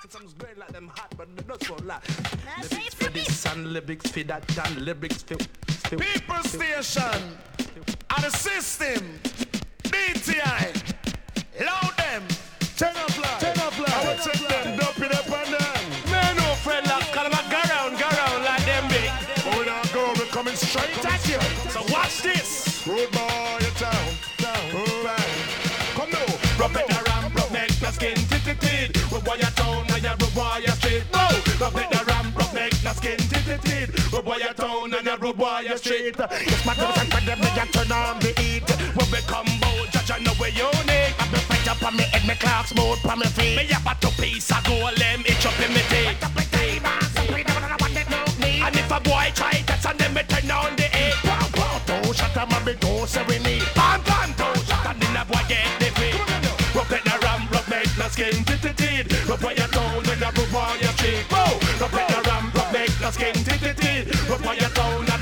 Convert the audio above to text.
Some great like them hot, but they not so loud. Lyrics for this and lyrics for that and lyrics for People Station and the system DTI. Loud them. Turn up live. I will check them, dump it up and down. Man, no friend, like, call them go round like them big. Oh, we don't go, we're coming straight at you. So watch this. Road boy, you down. Alright. Come now. Rub it around, rub make your skin tit-tit-tit. Rub wire town and you rub wire street. Rub it around, rub make your skin tit-tit-tit. Rub wire town and you rub wire street. Yes, my girls and friends, me and turn on the heat. When we come out, judge I know we unique. I be fight up on me head, me clock smooth on me feet. Me have a two piece of gold, them itch up in me teeth. And if a boy try that, and then me turn on the heat. Don't shut up, man, don't say we need. Bam, don't shut up, then a boy get the feet. Rub it around, rub make the skin tit-tit-tit. Rub wire town and you rub wire street. Rub it around, rub make the skin tit-tit-tit. Rub wire town